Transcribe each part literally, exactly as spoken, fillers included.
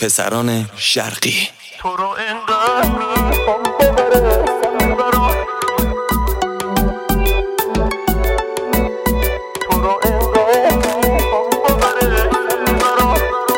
پسران شرقی. تو رو انقدر میخوام ببرم برام، تو رو انقدر میخوام ببرم برام.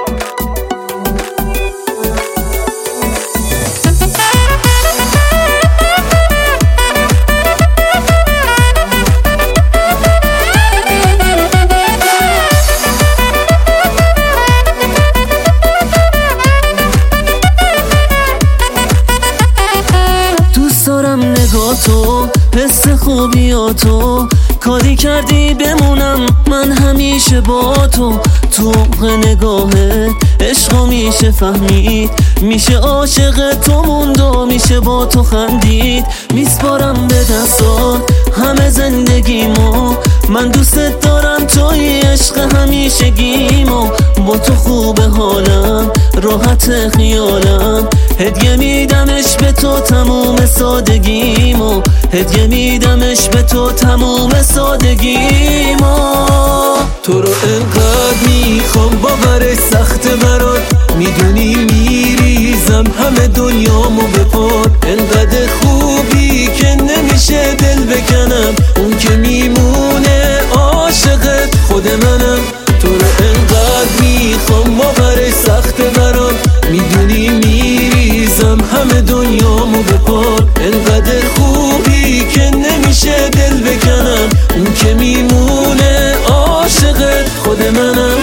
تو حس خوبیاتو کاری کردی بمونم من همیشه با تو. تو نگاهه عشقو میشه فهمید، میشه عاشق تو موند و میشه با تو خندید. میسپارم به دستات همه زندگیمو، من دوستت دارم توی عشق همیشه گیمو. با تو خوبه حالم راحت خیالم، هدیه میدمش به تو تموم سادگیمو، هدیه میدمش به تو تموم سادگیمو. تو رو انقدر میخوام باورش سخته برات، میدونی میریزم همه دنیامو به پات. انقدر خوبی که نمیشه دل بکنم، اون که میمونه عاشقت خود منم. تو رو انقدر میخوام باورش سخته برات، میدونی میریزم همه دنیامو به پات. انقدر خوبی که نمیشه دل بکنم، اون که میمونه عاشقت خود منم.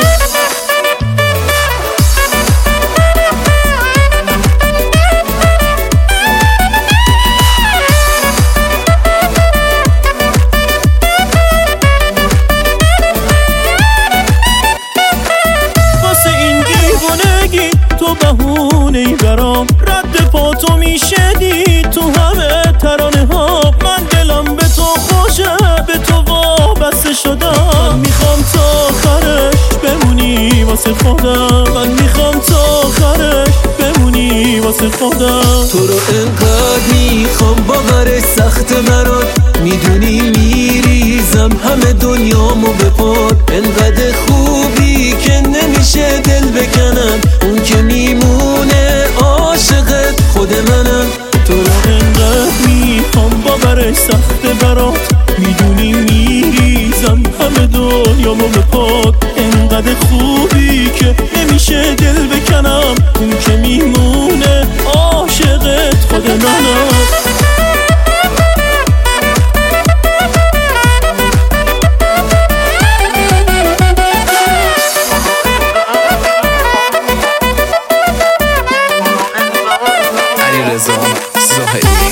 تو بهونه ای برام، رد پا تو میشه دید تو همه ترانه ها. من دلم به تو خوشه، به تو وابسته شدم. من میخوام تا آخرش بمونی واسه خودم، من میخوام تا آخرش بمونی واسه خودم. تو رو انقدر میخوام باورش سخته برات، میدونی میریزم همه دنیامو به پات. انقدر خوبی که نمیشه دل بکنم، اون که میمونه عاشقت خود منم. تو رو انقدر میخوام باورش سخته برات، میدونی میریزم همه دنیامو به پات. انقدر خوبی که نمیشه دل بکنم، اون که میمونه عاشقت خود منم. علیرضا زاهدی.